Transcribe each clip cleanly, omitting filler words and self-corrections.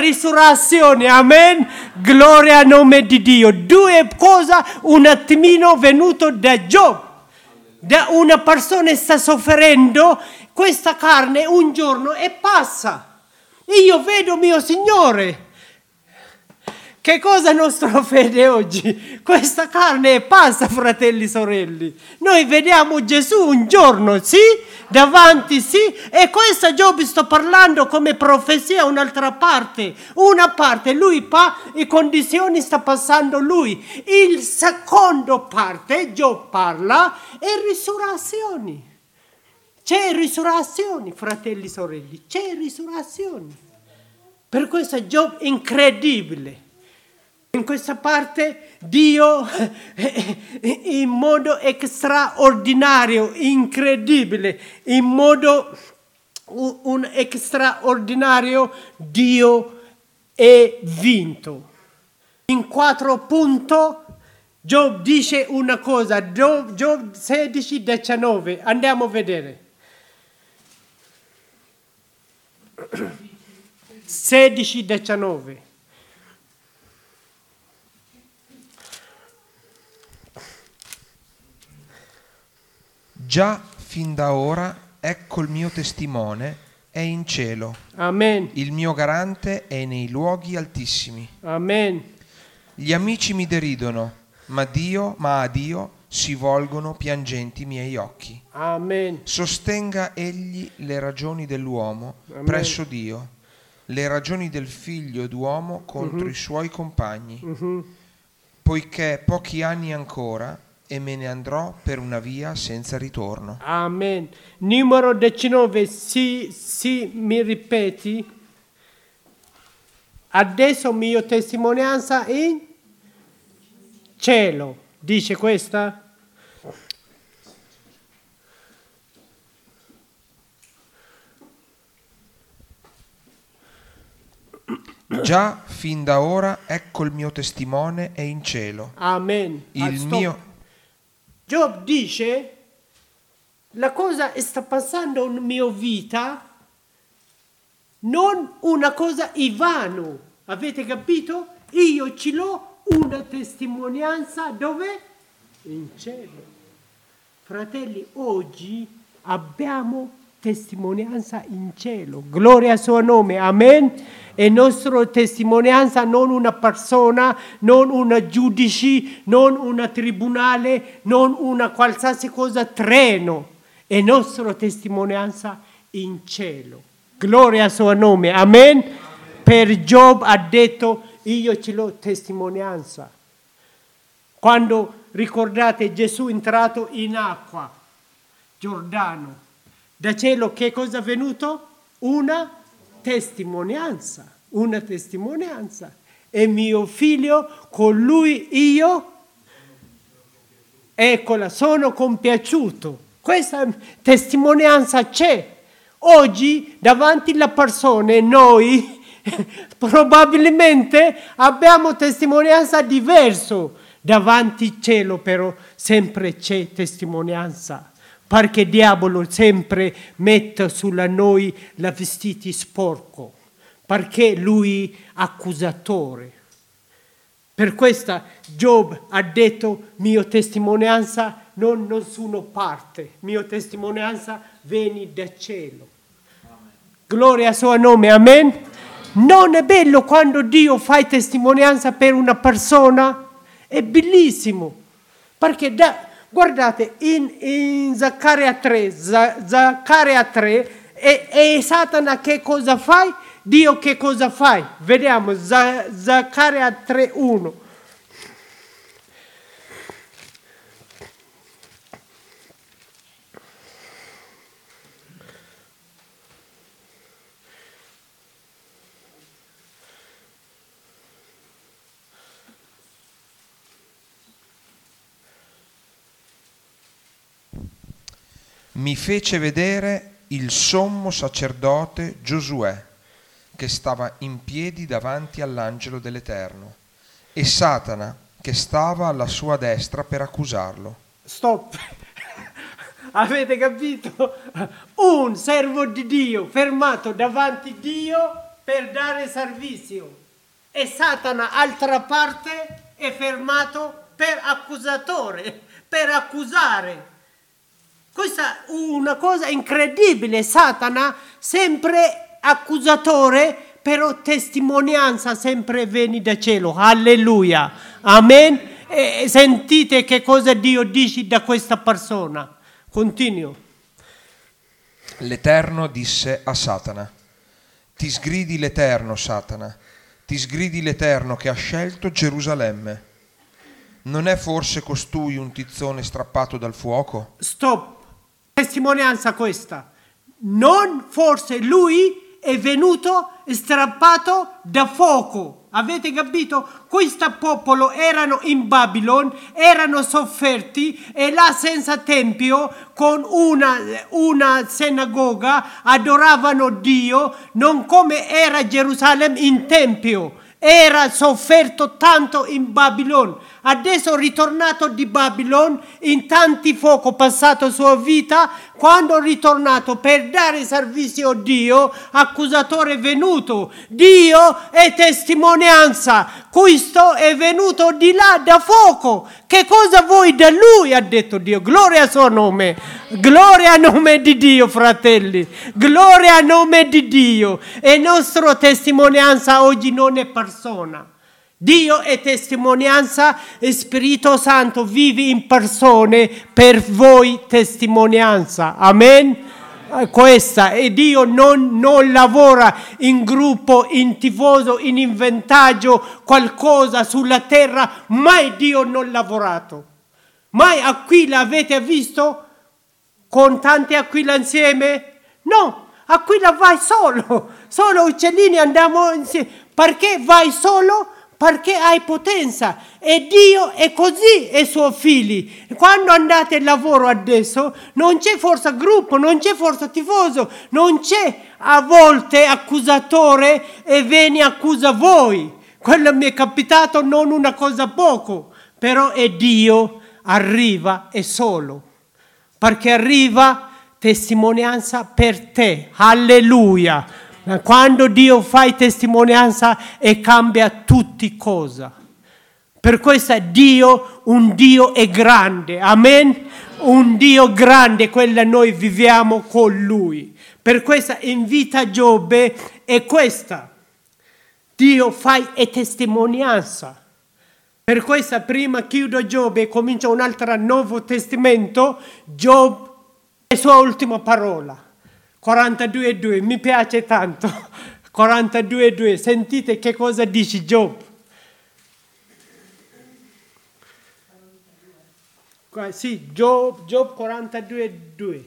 risurrezione, amen, gloria al nome di Dio. Due cose un attimino venuto da Giobbe. Da una persona sta soffrendo, questa carne un giorno e passa. Io vedo mio Signore. Che cosa è nostra fede oggi? Questa carne passa, fratelli e sorelle. Noi vediamo Gesù un giorno, sì, davanti, sì, e questa Giobbe sto parlando come profezia un'altra parte. Una parte, lui e condizioni sta passando lui. Il secondo parte, Giobbe parla, è risurrezioni. C'è risurrezioni, fratelli e sorelle, c'è risurrezioni. Per questo Giobbe è incredibile. In questa parte Dio in modo straordinario, incredibile, in modo un straordinario Dio è vinto. In 4 punti Giobbe dice una cosa, Giobbe 16:19, andiamo a vedere. 16:19. Già fin da ora, ecco il mio testimone è in cielo. Amen. Il mio garante è nei luoghi altissimi. Amen. Gli amici mi deridono, ma a Dio si volgono piangenti i miei occhi. Amen. Sostenga egli le ragioni dell'uomo Amen. presso Dio, le ragioni del figlio d'uomo contro i suoi compagni, poiché pochi anni ancora e me ne andrò per una via senza ritorno. Amen. Numero 19, sì, mi ripeti. Adesso mia testimonianza in cielo. Dice questa? Già fin da ora ecco il mio testimone è in cielo. Amen. Giobbe dice, la cosa sta passando in mia vita, non una cosa vano. Avete capito? Io ce l'ho una testimonianza dove? In cielo. Fratelli, oggi abbiamo testimonianza in cielo. Gloria al suo nome. Amen. E nostra testimonianza non una persona, non un giudice, non un tribunale, non una qualsiasi cosa, treno. È nostra testimonianza in cielo. Gloria al suo nome. Amen. Per Giobbe ha detto, io ce l'ho testimonianza. Quando ricordate Gesù è entrato in acqua, Giordano, da cielo che cosa è venuto? Una testimonianza. E mio figlio, con lui io, eccola, sono compiaciuto. Questa testimonianza c'è. Oggi, davanti alle persone, noi probabilmente abbiamo testimonianza diversa. Davanti al cielo, però, sempre c'è testimonianza. Perché il diavolo sempre mette sulla noi la vestiti sporco, perché lui è accusatore. Per questo Giobbe ha detto, mia testimonianza non sono parte, mia testimonianza viene da cielo. Amen. Gloria al suo nome, amen. Non è bello quando Dio fa testimonianza per una persona? È bellissimo, perché guardate, in Zaccaria 3, e Satana che cosa fai? Dio che cosa fai? Vediamo, Zaccaria 3:1. Mi fece vedere il sommo sacerdote Giosuè, che stava in piedi davanti all'angelo dell'Eterno, e Satana, che stava alla sua destra per accusarlo. Stop! Avete capito? Un servo di Dio fermato davanti a Dio per dare servizio e Satana, altra parte, è fermato per accusatore, per accusare. Questa è una cosa incredibile. Satana sempre accusatore, però testimonianza sempre viene da cielo. Alleluia. Amen. E sentite che cosa Dio dice da questa persona. Continuo. L'Eterno disse a Satana: ti sgridi l'Eterno, Satana, ti sgridi l'Eterno che ha scelto Gerusalemme. Non è forse costui un tizzone strappato dal fuoco? Stop. Testimonianza questa. Non forse lui è venuto strappato da fuoco. Avete capito? Questo popolo erano in Babilone, erano sofferti e là senza tempio, con una sinagoga, adoravano Dio, non come era Gerusalemme in tempio. Era sofferto tanto in Babilone. Adesso è ritornato di Babilone, in tanti fuoco passato sua vita. Quando è ritornato per dare servizio a Dio, accusatore è venuto. Dio è testimonianza. Questo è venuto di là da fuoco. Che cosa vuoi da lui? Ha detto Dio. Gloria al suo nome. Gloria al nome di Dio, fratelli. Gloria al nome di Dio. E nostra testimonianza oggi non è persona. Dio è testimonianza e Spirito Santo vive in persone per voi testimonianza. Amen? Questa. E Dio non lavora in gruppo, in tifoso, in inventaggio, qualcosa sulla terra. Mai Dio non ha lavorato. Mai Aquila avete visto con tante Aquila insieme? No, Aquila vai solo. Solo uccellini andiamo insieme. Perché vai solo? Perché hai potenza e Dio è così e i suoi figli. Quando andate al lavoro adesso non c'è forza gruppo, non c'è forza tifoso, non c'è a volte accusatore e viene accusa voi. Quello mi è capitato, non una cosa poco, però è Dio arriva e solo, perché arriva testimonianza per te. Alleluia. Quando Dio fa testimonianza e cambia tutte cose. Per questo Dio, un Dio è grande. Amen? Un Dio grande, quello noi viviamo con Lui. Per questo in vita Giobbe è questa. Dio fa testimonianza. Per questo prima chiudo Giobbe e comincia un altro Nuovo Testamento. Giobbe è la sua ultima parola. 42:2, mi piace tanto. 42:2, sentite che cosa dice Giobbe. Sì, Giobbe 42:2.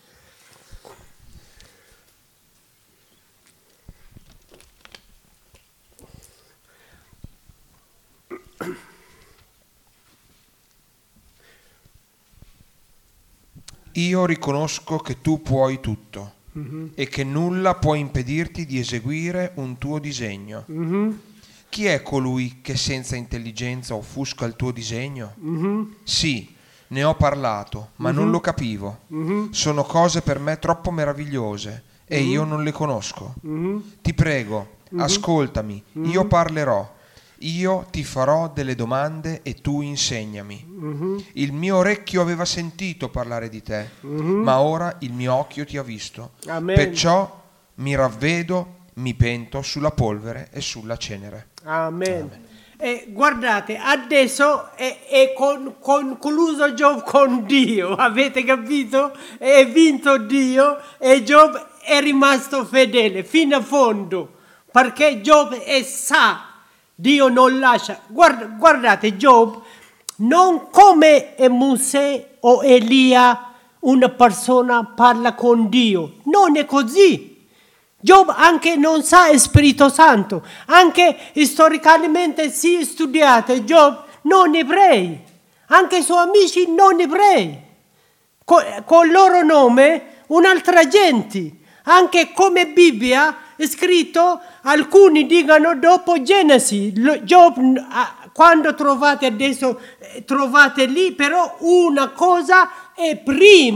Io riconosco che tu puoi tutto. E che nulla può impedirti di eseguire un tuo disegno. Chi è colui che senza intelligenza offusca il tuo disegno? Sì, ne ho parlato, ma non lo capivo. Sono cose per me troppo meravigliose e io non le conosco. Ti prego, ascoltami, io parlerò. Io ti farò delle domande e tu insegnami. Il mio orecchio aveva sentito parlare di te, ma ora il mio occhio ti ha visto. Amen. Perciò mi ravvedo, mi pento sulla polvere e sulla cenere. Amen. E guardate, adesso è concluso Giobbe con Dio, avete capito? È vinto Dio e Giobbe è rimasto fedele fino a fondo, perché Giobbe sa. Dio non lascia. Guardate, Giobbe non come Mosè o Elia, una persona parla con Dio. Non è così. Giobbe anche non sa il Spirito Santo. Anche storicamente si studiate, Giobbe non ebrei. Anche i suoi amici non ebrei. Con il loro nome un'altra gente. Anche come Bibbia è scritto, alcuni dicono dopo Genesi. Giobbe, quando trovate adesso, trovate lì, però una cosa è prima.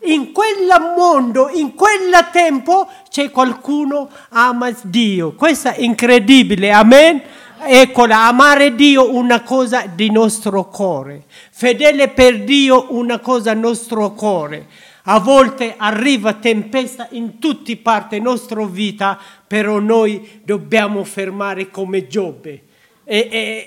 In quel mondo, in quel tempo, c'è qualcuno che ama Dio. Questo è incredibile, amen? Eccola, amare Dio una cosa di nostro cuore. Fedele per Dio una cosa nostro cuore. A volte arriva tempesta in tutte parti della nostra vita, però noi dobbiamo fermare come Giobbe. È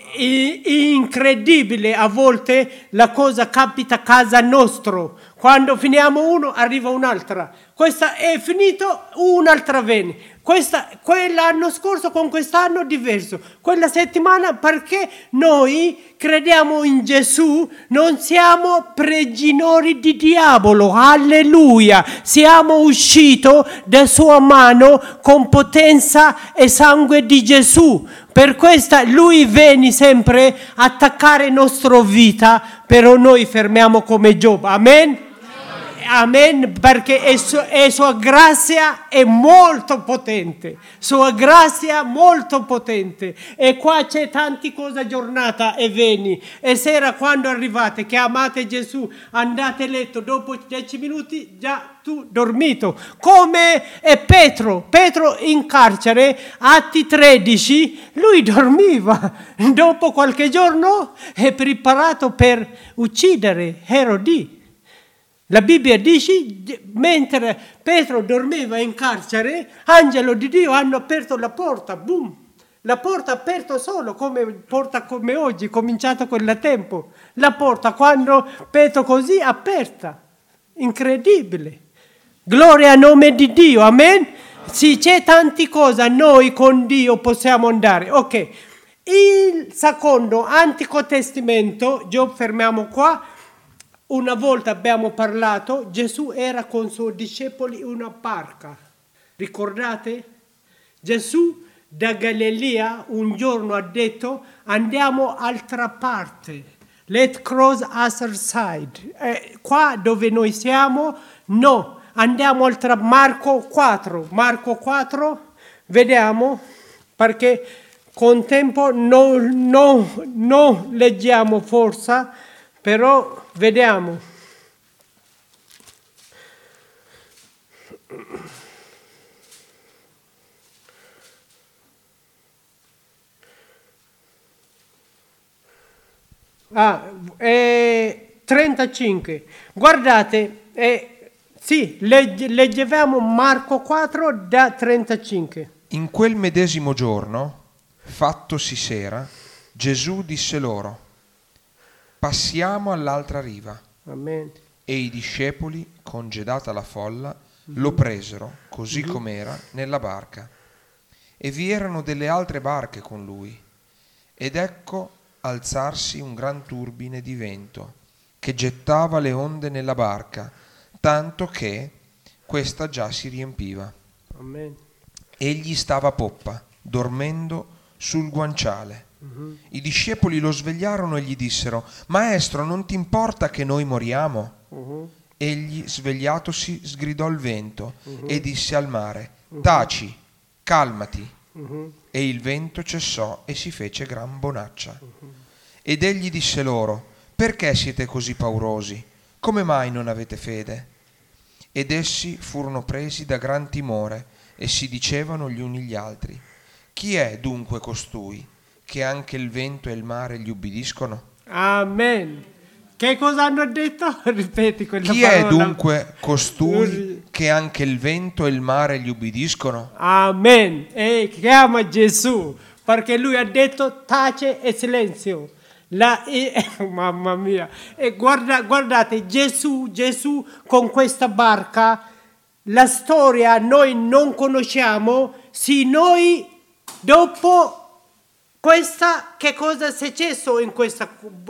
incredibile, a volte la cosa capita a casa nostra. Quando finiamo uno, arriva un'altra. Questa è finito, un'altra viene. Quell'anno scorso con quest'anno diverso. Quella settimana, perché noi crediamo in Gesù, non siamo prigionieri di diavolo. Alleluia! Siamo usciti da sua mano con potenza e sangue di Gesù. Per questo lui viene sempre a attaccare la nostra vita, però noi fermiamo come Giobbe. Amen? Amen, perché sua grazia è molto potente. Sua grazia molto potente. E qua c'è tante cose giornata e veni. E sera quando arrivate, che amate Gesù, andate a letto, dopo 10 minuti già tu dormito. Come è Petro in carcere, Atti 13, lui dormiva. Dopo qualche giorno è preparato per uccidere Erode. La Bibbia dice, mentre Pietro dormiva in carcere, angelo di Dio hanno aperto la porta, boom! La porta aperta solo, come oggi, cominciato quel tempo. La porta, quando Pietro così, aperta. Incredibile. Gloria al nome di Dio, amen? Sì, c'è tante cose, noi con Dio possiamo andare. Ok, il secondo Antico Testamento, fermiamo qua. Una volta abbiamo parlato, Gesù era con i suoi discepoli in una barca. Ricordate? Gesù da Galilea un giorno ha detto, andiamo altra parte. Let's cross other side. Qua dove noi siamo, no. Andiamo altra Marco 4. Marco 4, vediamo, perché con tempo non leggiamo forse, però vediamo. Ah, 35. Guardate, sì, leggevamo Marco 4 da 35. In quel medesimo giorno, fattosi sera, Gesù disse loro: passiamo all'altra riva. Amen. E i discepoli, congedata la folla, lo presero, così com'era, nella barca. E vi erano delle altre barche con lui. Ed ecco alzarsi un gran turbine di vento, che gettava le onde nella barca, tanto che questa già si riempiva. Amen. Egli stava a poppa, dormendo sul guanciale. I discepoli lo svegliarono e gli dissero: Maestro, non ti importa che noi moriamo? Egli, svegliatosi, sgridò il vento e disse al mare: taci, calmati. E il vento cessò e si fece gran bonaccia. Ed egli disse loro: perché siete così paurosi? Come mai non avete fede? Ed essi furono presi da gran timore e si dicevano gli uni gli altri: chi è dunque costui, che anche il vento e il mare gli ubbidiscono? Amen. Che cosa hanno detto? Ripeti quella Chi parola. è dunque costui, che anche il vento e il mare gli ubbidiscono? Amen. E chiama Gesù, perché lui ha detto tace e silenzio. Mamma mia. E guardate, Gesù con questa barca, la storia noi non conosciamo, se noi dopo questa, che cosa è successo in questa,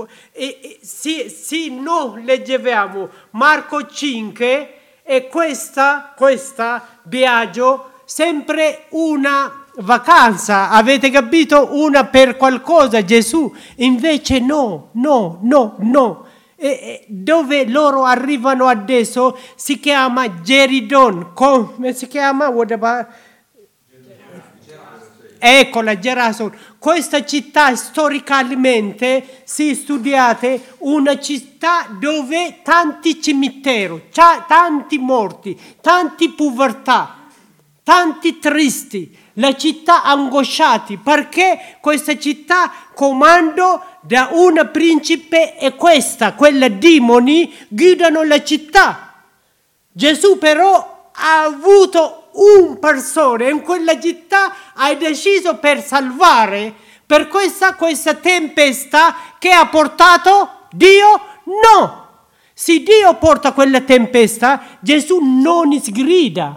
se non leggevamo Marco 5 e questa viaggio sempre una vacanza, avete capito? Una per qualcosa, Gesù invece no. E dove loro arrivano adesso si chiama Geridon. Come si chiama? Eccola, Gerason. Questa città storicamente, se studiate, una città dove tanti cimiteri, tanti morti, tanti povertà, tanti tristi, la città angosciati, perché questa città comando da un principe e quella demoni guidano la città. Gesù però ha avuto un persona in quella città, ha deciso per salvare, per questa tempesta che ha portato Dio? No! Se Dio porta quella tempesta, Gesù non sgrida.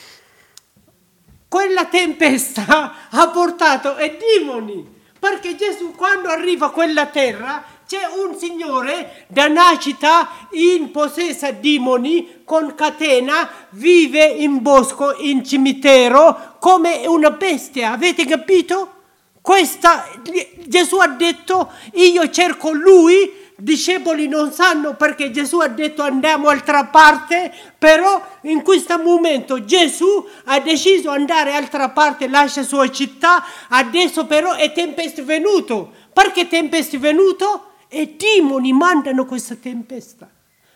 Quella tempesta ha portato i demoni, perché Gesù quando arriva a quella terra c'è un signore da nascita in possessa demoni, con catena, vive in bosco, in cimitero, come una bestia, avete capito? Gesù ha detto, io cerco lui. Discepoli non sanno perché Gesù ha detto andiamo altra parte, però in questo momento Gesù ha deciso di andare altra parte, lascia la sua città, adesso però è tempesta venuto. Perché tempesta venuto? E demoni mandano questa tempesta.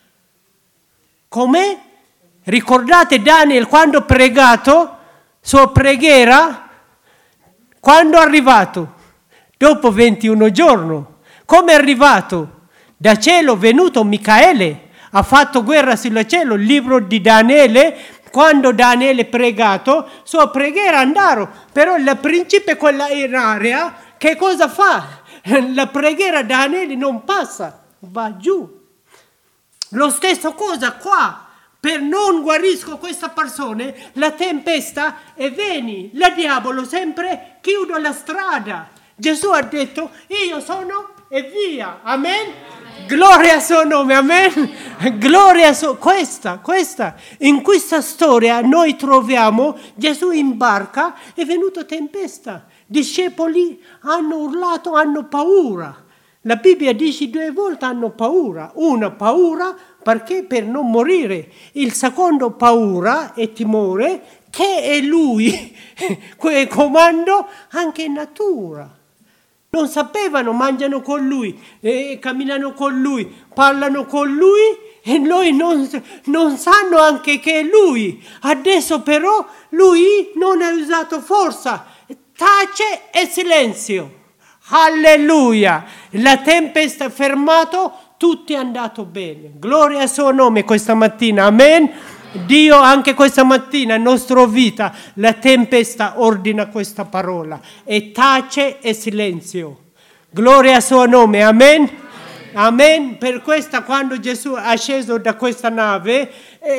Come? Ricordate Daniel quando ha pregato, sua preghiera, quando è arrivato? Dopo 21 giorni. Come è arrivato? Da cielo è venuto Micaele, ha fatto guerra sul cielo, il libro di Daniele, quando Daniele ha pregato, sua preghiera è andata, però il principe quella in area, che cosa fa? La preghiera di Daniele non passa, va giù. Lo stesso cosa qua, per non guarisco questa persona, la tempesta e vieni, la diavolo sempre chiude la strada. Gesù ha detto, io sono e via, amen? Gloria al suo nome, amen? Gloria a suo... Questa. In questa storia noi troviamo Gesù in barca, è venuta tempesta. Discepoli hanno urlato, hanno paura. La Bibbia dice 2 volte hanno paura. Una paura perché per non morire. Il secondo paura e timore che è lui, quel comando anche in natura. Non sapevano, mangiano con lui, camminano con lui, parlano con lui e noi non sanno anche che è lui. Adesso però lui non ha usato forza, tace e silenzio. Alleluia! La tempesta è fermata, tutto è andato bene. Gloria al suo nome questa mattina, amen? Dio anche questa mattina, nella nostra vita, la tempesta ordina questa parola e tace e silenzio. Gloria al suo nome, amen? Amen. Per questa quando Gesù è sceso da questa nave,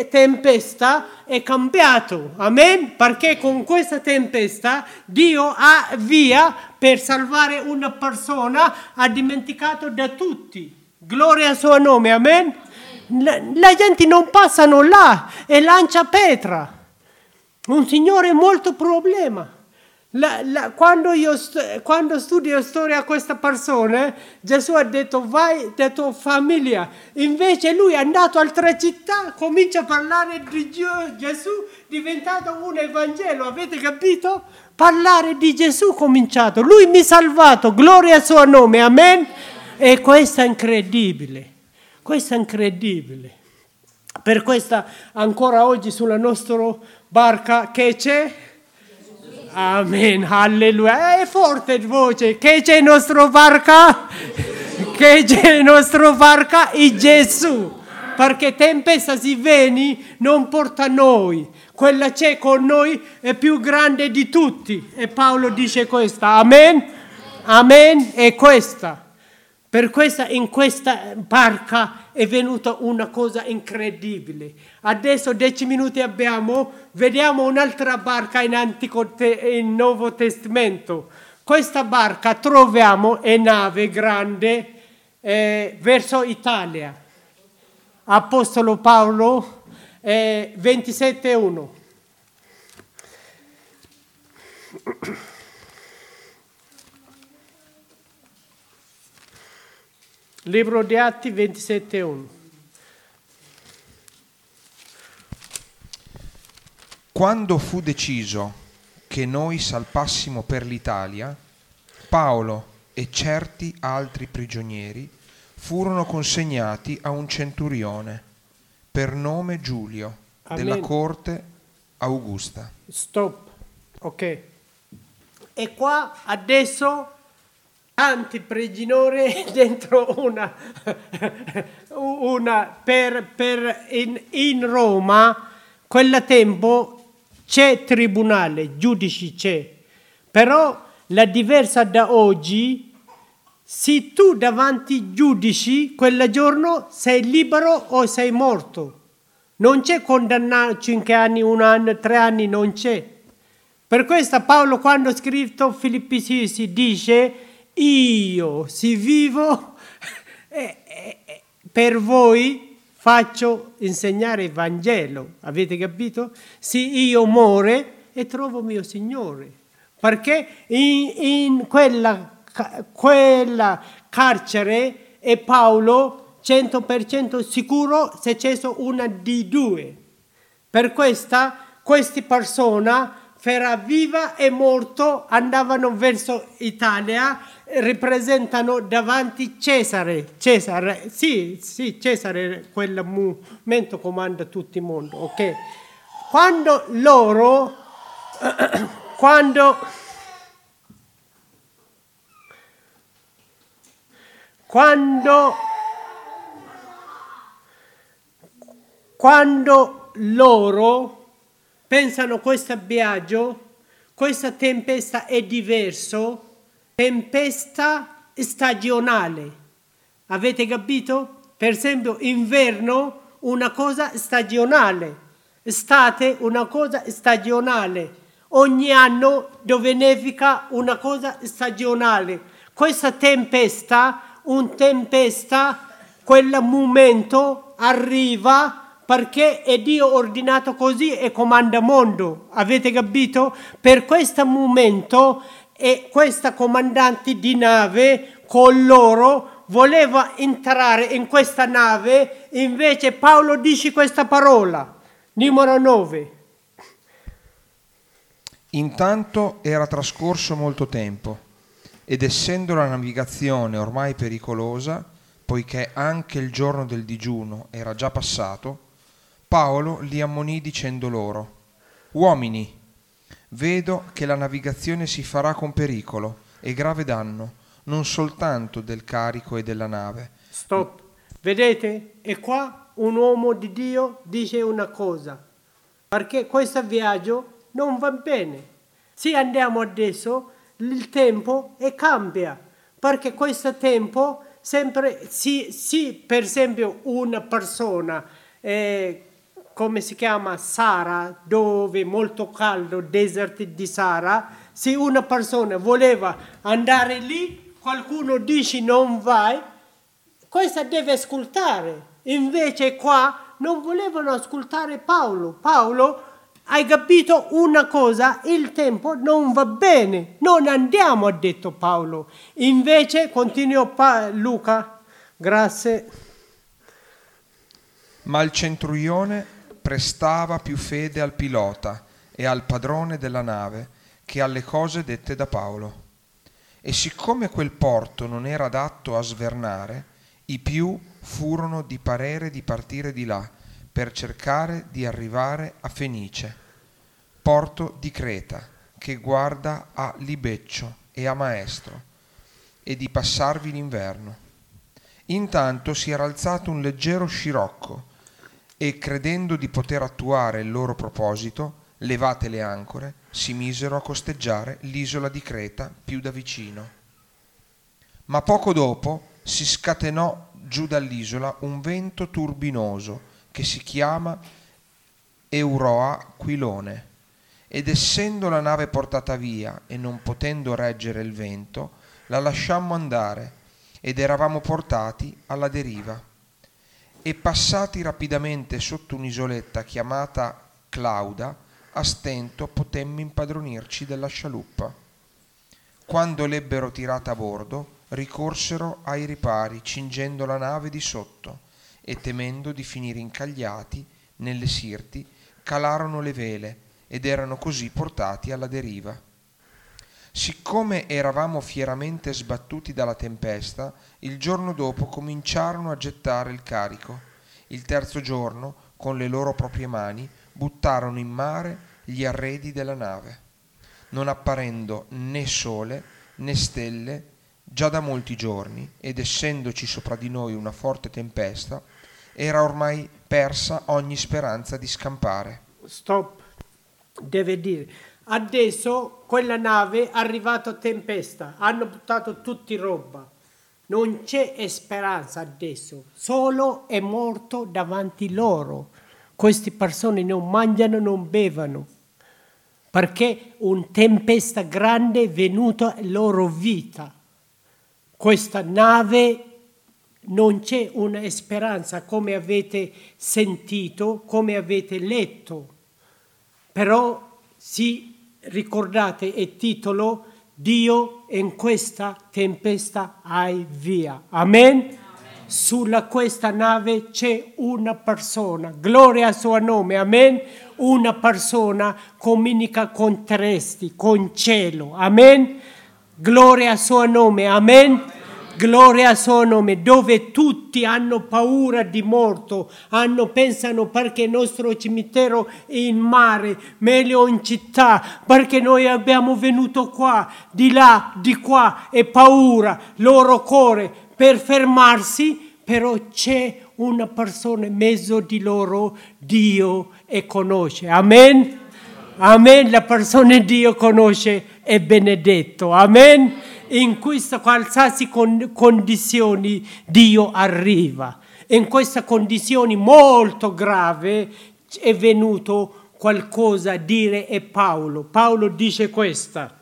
tempesta è cambiato, amen? Perché con questa tempesta Dio ha via per salvare una persona, ha dimenticato da tutti. Gloria al suo nome, amen? La gente non passano là e lancia pietra. Un signore molto problema. Quando studio storia a questa persona, Gesù ha detto vai da tua famiglia. Invece lui è andato a altre città, comincia a parlare di Gesù, diventato un Evangelo. Avete capito? Parlare di Gesù cominciato. Lui mi ha salvato. Gloria al suo nome. Amen. E questo è incredibile. Questo è incredibile. Per questo ancora oggi sulla nostra barca che c'è? Amen, alleluia. È forte voce. Che c'è in nostra barca? Che c'è in nostra barca? È Gesù. Perché tempesta si viene non porta noi. Quella c'è con noi è più grande di tutti. E Paolo dice questa. Amen? Amen. E questa. Per questa, in questa barca è venuta una cosa incredibile. Adesso 10 minuti abbiamo, vediamo un'altra barca in Nuovo Testamento. Questa barca troviamo è nave grande verso Italia. Apostolo Paolo 27:1. Libro di Atti 27:1. Quando fu deciso che noi salpassimo per l'Italia, Paolo e certi altri prigionieri furono consegnati a un centurione per nome Giulio, della Amen. corte Augusta. Stop. Ok. E qua adesso tanti prigionieri dentro in Roma, quel tempo c'è tribunale, giudici c'è. Però la diversa da oggi, se tu davanti giudici, quel giorno sei libero o sei morto. Non c'è condannato 5 anni, 1 anno, 3 anni, non c'è. Per questo Paolo, quando ha scritto Filippi 6, dice: io se vivo per voi faccio insegnare il Vangelo. Avete capito? Se io muore e trovo mio Signore. Perché in quella carcere è Paolo 100% sicuro se c'è una di due. Per questa queste persone, fra viva e morto, andavano verso Italia, rappresentano davanti Cesare. Sì, Cesare, quel momento comanda tutto il mondo, ok? Quando loro pensano questo viaggio, questa tempesta è diverso, tempesta stagionale. Avete capito? Per esempio, inverno una cosa stagionale, estate una cosa stagionale, ogni anno dove nevica una cosa stagionale. Questa tempesta, quel momento arriva perché è Dio ordinato così e comanda il mondo. Avete capito? Per questo momento e questa comandante di nave con loro voleva entrare in questa nave, invece Paolo dice questa parola, numero 9. Intanto era trascorso molto tempo, ed essendo la navigazione ormai pericolosa, poiché anche il giorno del digiuno era già passato, Paolo li ammonì dicendo loro: uomini, vedo che la navigazione si farà con pericolo e grave danno, non soltanto del carico e della nave. Stop. Vedete? E qua un uomo di Dio dice una cosa, perché questo viaggio non va bene. Se andiamo adesso, il tempo cambia, perché questo tempo sempre, sì, per esempio una persona, come si chiama, Sara, dove è molto caldo, desert di Sara, se una persona voleva andare lì, qualcuno dice non vai, questa deve ascoltare. Invece qua non volevano ascoltare Paolo. Paolo, hai capito una cosa? Il tempo non va bene, non andiamo, ha detto Paolo. Invece, continuo Luca, grazie. Ma il centurione prestava più fede al pilota e al padrone della nave che alle cose dette da Paolo. E siccome quel porto non era adatto a svernare, i più furono di parere di partire di là per cercare di arrivare a Fenice, porto di Creta, che guarda a Libeccio e a Maestro, e di passarvi l'inverno. Intanto si era alzato un leggero scirocco, e credendo di poter attuare il loro proposito, levate le ancore, si misero a costeggiare l'isola di Creta più da vicino. Ma poco dopo si scatenò giù dall'isola un vento turbinoso che si chiama Euroaquilone, ed essendo la nave portata via e non potendo reggere il vento, la lasciammo andare ed eravamo portati alla deriva. E passati rapidamente sotto un'isoletta chiamata Clauda, a stento potemmo impadronirci della scialuppa. Quando l'ebbero tirata a bordo, ricorsero ai ripari, cingendo la nave di sotto, e temendo di finire incagliati nelle sirti, calarono le vele ed erano così portati alla deriva. Siccome eravamo fieramente sbattuti dalla tempesta, il giorno dopo cominciarono a gettare il carico. Il terzo giorno, con le loro proprie mani, buttarono in mare gli arredi della nave, non apparendo né sole né stelle già da molti giorni, ed essendoci sopra di noi una forte tempesta, era ormai persa ogni speranza di scampare. Stop, deve dire. Adesso quella nave è arrivata tempesta, hanno buttato tutti roba. Non c'è speranza adesso, solo è morto davanti loro. Queste persone non mangiano, non bevono, perché una tempesta grande è venuta alla loro vita. Questa nave non c'è una speranza, come avete sentito, come avete letto. Però ricordate il titolo, Dio in questa tempesta hai via. Amen? Sulla questa nave c'è una persona, gloria al suo nome, amen? Una persona comunica con terrestri, con cielo, amen? Gloria al suo nome, amen? Gloria al suo nome, dove tutti hanno paura di morto, pensano perché il nostro cimitero è in mare, meglio in città, perché noi abbiamo venuto qua, di là, di qua, e paura, loro cuore per fermarsi, però c'è una persona in mezzo di loro, Dio e conosce, amen? Amen, la persona Dio conosce è benedetto, amen? In queste qualsiasi condizioni Dio arriva. In queste condizioni molto grave è venuto qualcosa a dire e Paolo. Paolo dice questa.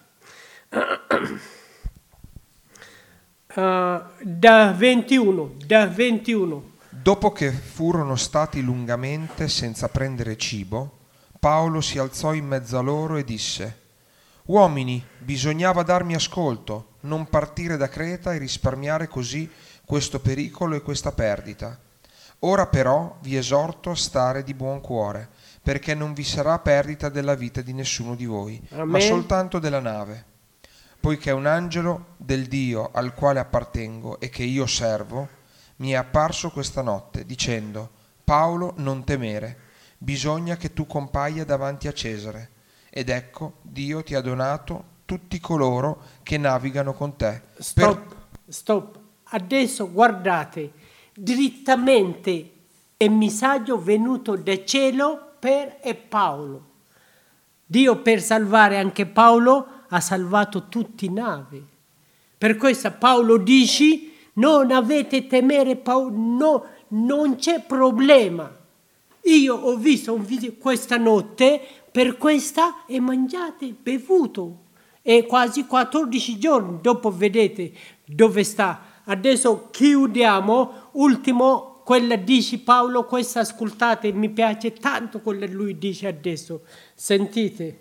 Da 21. Dopo che furono stati lungamente senza prendere cibo, Paolo si alzò in mezzo a loro e disse: «Uomini, bisognava darmi ascolto, non partire da Creta e risparmiare così questo pericolo e questa perdita. Ora però vi esorto a stare di buon cuore, perché non vi sarà perdita della vita di nessuno di voi, Amen. ma soltanto della nave. Poiché un angelo del Dio al quale appartengo e che io servo mi è apparso questa notte, dicendo: Paolo, non temere, bisogna che tu compaia davanti a Cesare. Ed ecco, Dio ti ha donato tutti coloro che navigano con te». Stop. Adesso guardate, direttamente il messaggio venuto da cielo per Paolo. Dio per salvare anche Paolo ha salvato tutti i navi. Per questo Paolo dice: non avete temere, Paolo, no, non c'è problema. Io ho visto un video questa notte, per questa e mangiate, bevuto. E quasi 14 giorni dopo vedete dove sta. Adesso chiudiamo. Ultimo, quella dice Paolo, questa ascoltate, mi piace tanto quello che lui dice adesso. Sentite.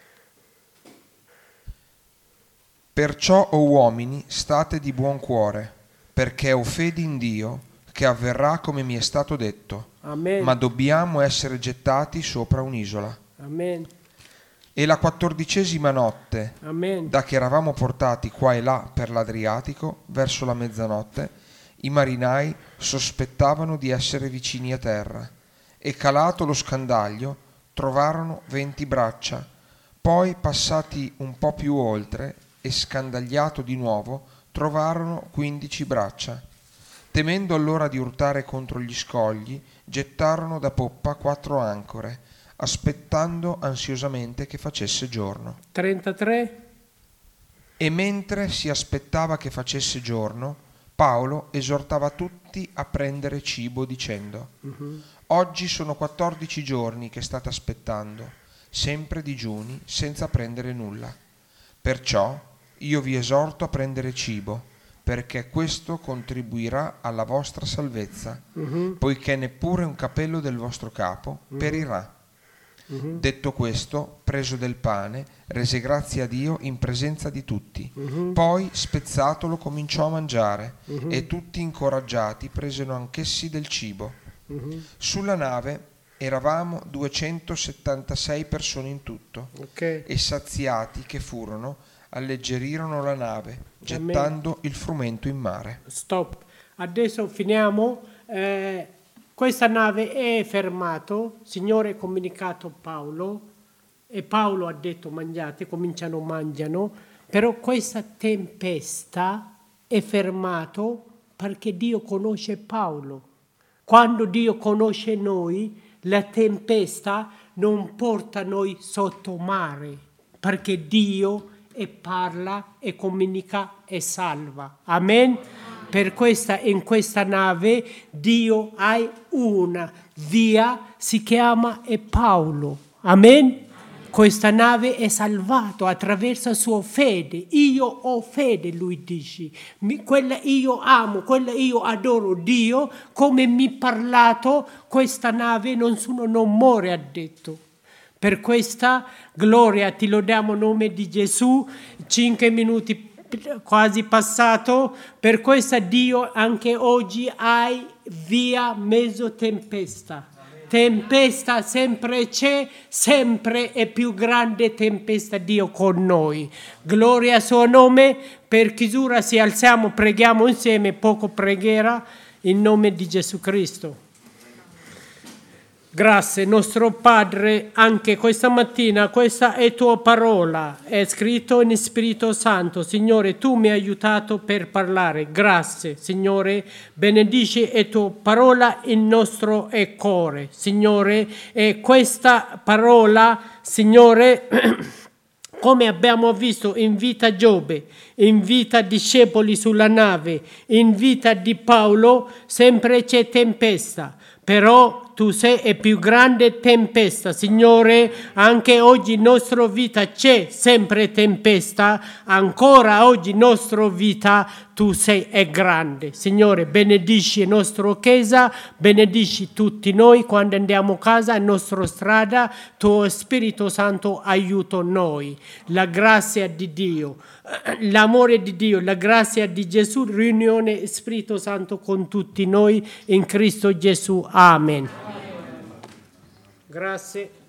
«Perciò, o uomini, state di buon cuore, perché ho fede in Dio che avverrà come mi è stato detto. Amen. Ma dobbiamo essere gettati sopra un'isola». Amen. E la 14ª notte, Amen. da che eravamo portati qua e là per l'Adriatico, verso la mezzanotte, i marinai sospettavano di essere vicini a terra, e calato lo scandaglio trovarono 20 braccia. Poi, passati un po' più oltre e scandagliato di nuovo, trovarono 15 braccia. Temendo allora di urtare contro gli scogli, gettarono da poppa 4 ancore, aspettando ansiosamente che facesse giorno. 33. E mentre si aspettava che facesse giorno, Paolo esortava tutti a prendere cibo dicendo: Oggi sono 14 giorni che state aspettando, sempre digiuni, senza prendere nulla. Perciò io vi esorto a prendere cibo, perché questo contribuirà alla vostra salvezza, poiché neppure un capello del vostro capo perirà. Detto questo, preso del pane, rese grazie a Dio in presenza di tutti. Poi, spezzatolo, cominciò a mangiare, e tutti incoraggiati presero anch'essi del cibo. Sulla nave Eravamo 276 persone in tutto, Ok. e saziati che furono, alleggerirono la nave, gettando il frumento in mare. Stop. Adesso finiamo. Questa nave è fermata. Signore ha comunicato a Paolo e Paolo ha detto mangiate, cominciano, mangiano. Però questa tempesta è fermata perché Dio conosce Paolo. Quando Dio conosce noi, la tempesta non porta noi sotto mare, perché Dio e parla e comunica e salva. Amen? Per questa, in questa nave Dio ha una via, si chiama Paolo. Amen? Questa nave è salvata attraverso la sua fede. Io ho fede, lui dice. Quella io amo, quella io adoro Dio, come mi ha parlato, questa nave non muore, ha detto. Per questa gloria ti lodiamo in nome di Gesù. 5 minuti quasi passato. Per questa Dio anche oggi hai via mezzo tempesta. Tempesta sempre c'è, sempre è più grande tempesta Dio con noi. Gloria al suo nome. Per chiusura si alziamo, preghiamo insieme, poco preghiera in nome di Gesù Cristo. Grazie nostro Padre, anche questa mattina questa è tua parola, è scritto in Spirito Santo. Signore, tu mi hai aiutato per parlare. Grazie, Signore, benedici la tua parola in nostro cuore. Signore, e questa parola, Signore, come abbiamo visto in vita Giobbe, in vita discepoli sulla nave, in vita di Paolo, sempre c'è tempesta, però tu sei la più grande tempesta, Signore. Anche oggi in nostra vita c'è sempre tempesta, ancora oggi in nostra vita tu sei grande. Signore, benedici la nostra Chiesa, benedici tutti noi quando andiamo a casa, in nostra strada, tuo Spirito Santo aiuta noi. La grazia di Dio, l'amore di Dio, la grazia di Gesù, riunione Spirito Santo con tutti noi in Cristo Gesù. Amen. Grazie.